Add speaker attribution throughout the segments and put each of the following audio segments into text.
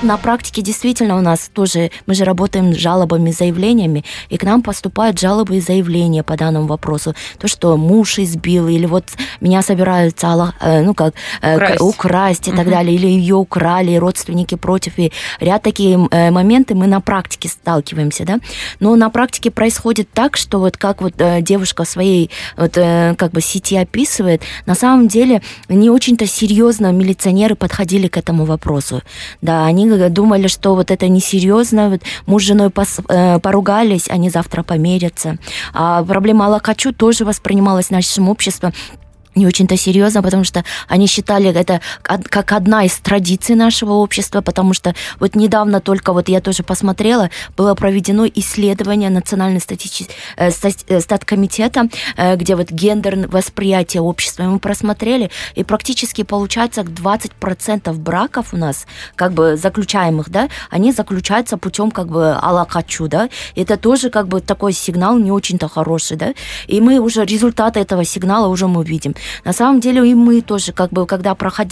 Speaker 1: на практике действительно у нас тоже, мы же работаем с жалобами, заявлениями, и к нам поступают жалобы и заявления по данному вопросу. То, что муж избил, или вот меня собираются украсть и так далее, или ее украли, родственники против, и ряд такие моменты мы на практике сталкиваемся, да. Но на практике происходит так, что вот как вот девушка в своей сети описывает, на самом деле не очень-то серьезно милиционеры подходили к этому вопросу. Да, они думали, что вот это несерьезно, вот муж с женой поругались, они завтра помирятся. А проблема Алакачу тоже воспринималась нашим обществом не очень-то серьезно, потому что они считали это как одна из традиций нашего общества, потому что вот недавно только, вот я тоже посмотрела, было проведено исследование Национального статкомитета, где вот гендерное восприятие общества мы просмотрели, и практически получается 20% браков у нас, как бы заключаемых, да, они заключаются путем как бы алакачу, да, это тоже как бы такой сигнал не очень-то хороший, да, и мы уже результаты этого сигнала уже мы видим. На самом деле и мы тоже, как бы, когда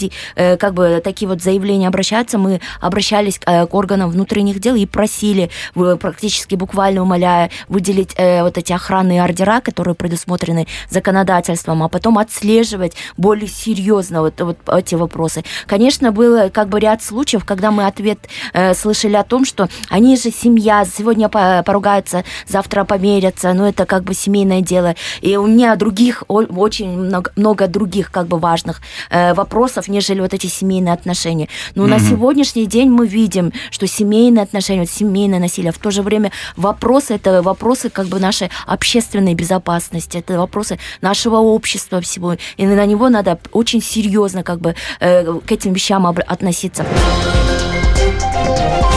Speaker 1: такие вот заявления обращаются, мы обращались к органам внутренних дел и просили, практически буквально умоляя, выделить вот эти охранные ордера, которые предусмотрены законодательством, а потом отслеживать более серьезно вот эти вопросы. Конечно, было как бы ряд случаев, когда мы ответ слышали о том, что они же семья, сегодня поругаются, завтра помирятся, но это как бы семейное дело. И у меня очень много других как бы важных вопросов, нежели вот эти семейные отношения. Но на сегодняшний день мы видим, что семейные отношения, семейное насилие, в то же время это вопросы как бы нашей общественной безопасности, это вопросы нашего общества всего. И на него надо очень серьезно как бы к этим вещам относиться.